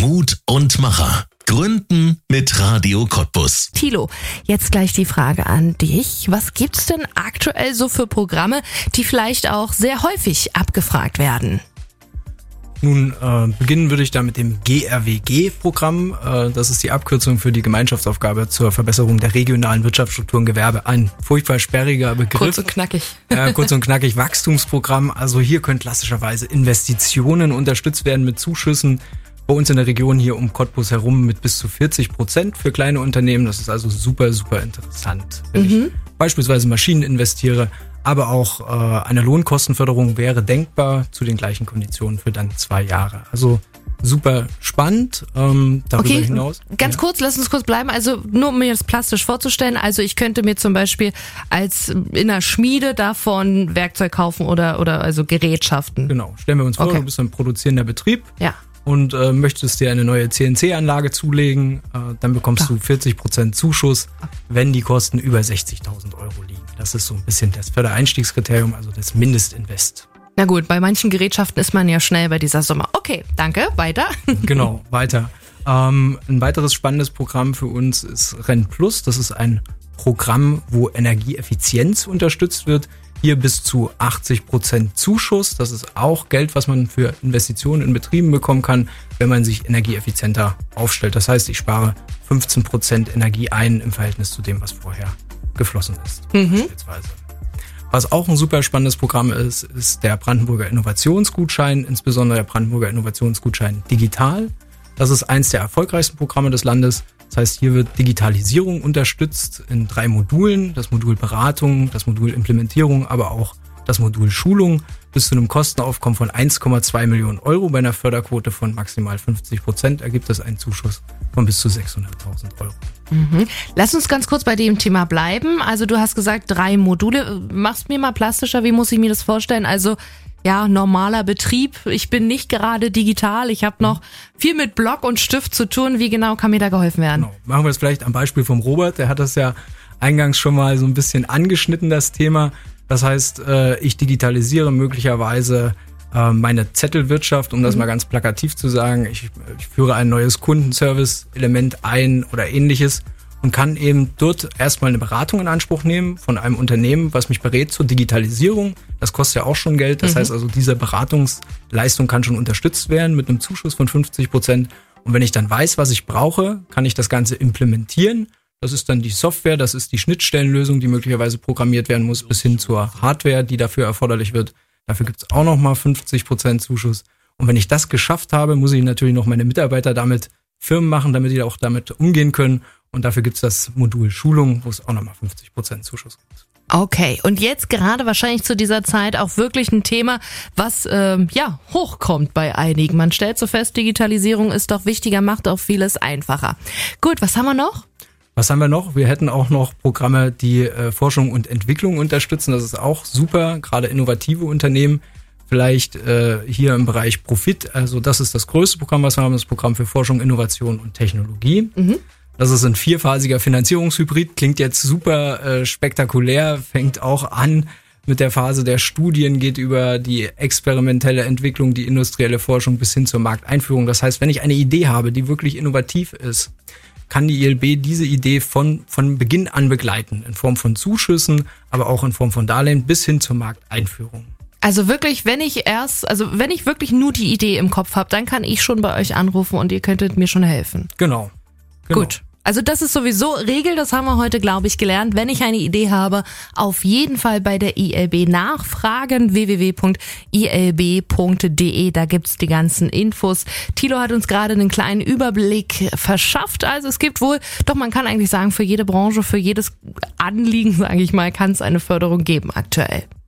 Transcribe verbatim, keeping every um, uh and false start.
Mut und Macher. Gründen mit Radio Cottbus. Thilo, jetzt gleich die Frage an dich. Was gibt's denn aktuell so für Programme, die vielleicht auch sehr häufig abgefragt werden? Nun, äh, beginnen würde ich da mit dem G R W G-Programm. Äh, das ist die Abkürzung für die Gemeinschaftsaufgabe zur Verbesserung der regionalen Wirtschaftsstruktur und Gewerbe. Ein furchtbar sperriger Begriff. Kurz und knackig. Ja, kurz und knackig Wachstumsprogramm. Also hier können klassischerweise Investitionen unterstützt werden mit Zuschüssen. Bei uns in der Region hier um Cottbus herum mit bis zu vierzig Prozent für kleine Unternehmen. Das ist also super, super interessant. Wenn mhm. ich beispielsweise Maschinen investiere, aber auch äh, eine Lohnkostenförderung wäre denkbar zu den gleichen Konditionen für dann zwei Jahre. Also super spannend. Ähm, darüber okay, hinaus. Ganz ja. kurz, lass uns kurz bleiben. Also nur um mir das plastisch vorzustellen. Also ich könnte mir zum Beispiel als in einer Schmiede davon Werkzeug kaufen oder oder also Gerätschaften. Genau. Stellen wir uns vor, okay. Du bist ein produzierender Betrieb. Ja. Und äh, möchtest dir eine neue C N C-Anlage zulegen, äh, dann bekommst Klar. du vierzig Prozent Zuschuss, wenn die Kosten über sechzigtausend Euro liegen. Das ist so ein bisschen das Fördereinstiegskriterium, also das Mindestinvest. Na gut, bei manchen Gerätschaften ist man ja schnell bei dieser Summe. Okay, danke, weiter. Genau, weiter. Ähm, ein weiteres spannendes Programm für uns ist Renn Plus. Das ist ein Programm, wo Energieeffizienz unterstützt wird. Hier bis zu achtzig Prozent Zuschuss. Das ist auch Geld, was man für Investitionen in Betrieben bekommen kann, wenn man sich energieeffizienter aufstellt. Das heißt, ich spare fünfzehn Prozent Energie ein im Verhältnis zu dem, was vorher geflossen ist. Mhm. Beispielsweise. Was auch ein super spannendes Programm ist, ist der Brandenburger Innovationsgutschein, insbesondere der Brandenburger Innovationsgutschein Digital. Das ist eins der erfolgreichsten Programme des Landes. Das heißt, hier wird Digitalisierung unterstützt in drei Modulen. Das Modul Beratung, das Modul Implementierung, aber auch das Modul Schulung bis zu einem Kostenaufkommen von eins Komma zwei Millionen Euro. Bei einer Förderquote von maximal fünfzig Prozent ergibt das einen Zuschuss von bis zu sechshunderttausend Euro. Mhm. Lass uns ganz kurz bei dem Thema bleiben. Also du hast gesagt, drei Module. Machst mir mal plastischer, wie muss ich mir das vorstellen? Also ja, normaler Betrieb. Ich bin nicht gerade digital. Ich habe noch viel mit Block und Stift zu tun. Wie genau kann mir da geholfen werden? Genau. Machen wir es vielleicht am Beispiel vom Robert. Der hat das ja eingangs schon mal so ein bisschen angeschnitten, das Thema. Das heißt, ich digitalisiere möglicherweise meine Zettelwirtschaft, um das mal ganz plakativ zu sagen. Ich, ich führe ein neues Kundenservice-Element ein oder ähnliches und kann eben dort erstmal eine Beratung in Anspruch nehmen von einem Unternehmen, was mich berät zur Digitalisierung. Das kostet ja auch schon Geld. Das mhm. heißt also, diese Beratungsleistung kann schon unterstützt werden mit einem Zuschuss von fünfzig Prozent. Und wenn ich dann weiß, was ich brauche, kann ich das Ganze implementieren. Das ist dann die Software, das ist die Schnittstellenlösung, die möglicherweise programmiert werden muss, bis hin zur Hardware, die dafür erforderlich wird. Dafür gibt es auch nochmal fünfzig Prozent Zuschuss. Und wenn ich das geschafft habe, muss ich natürlich noch meine Mitarbeiter damit Firmen machen, damit die auch damit umgehen können. Und dafür gibt es das Modul Schulung, wo es auch nochmal fünfzig Prozent Zuschuss gibt. Okay, und jetzt gerade wahrscheinlich zu dieser Zeit auch wirklich ein Thema, was ähm, ja hochkommt bei einigen. Man stellt so fest, Digitalisierung ist doch wichtiger, macht auch vieles einfacher. Gut, was haben wir noch? Was haben wir noch? Wir hätten auch noch Programme, die äh, Forschung und Entwicklung unterstützen. Das ist auch super, gerade innovative Unternehmen. Vielleicht äh, hier im Bereich Profit. Also das ist das größte Programm, was wir haben, das Programm für Forschung, Innovation und Technologie. Mhm. Das ist ein vierphasiger Finanzierungshybrid. Klingt jetzt super äh, spektakulär, fängt auch an mit der Phase der Studien, geht über die experimentelle Entwicklung, die industrielle Forschung bis hin zur Markteinführung. Das heißt, wenn ich eine Idee habe, die wirklich innovativ ist, kann die I L B diese Idee von von Beginn an begleiten, in Form von Zuschüssen, aber auch in Form von Darlehen bis hin zur Markteinführung. Also wirklich, wenn ich erst, also wenn ich wirklich nur die Idee im Kopf habe, dann kann ich schon bei euch anrufen und ihr könntet mir schon helfen. Genau. genau. Gut. Also das ist sowieso Regel, das haben wir heute, glaube ich, gelernt. Wenn ich eine Idee habe, auf jeden Fall bei der I L B nachfragen, w w w punkt i l b punkt d e, da gibt's die ganzen Infos. Thilo hat uns gerade einen kleinen Überblick verschafft, also es gibt wohl, doch man kann eigentlich sagen, für jede Branche, für jedes Anliegen, sage ich mal, kann es eine Förderung geben aktuell.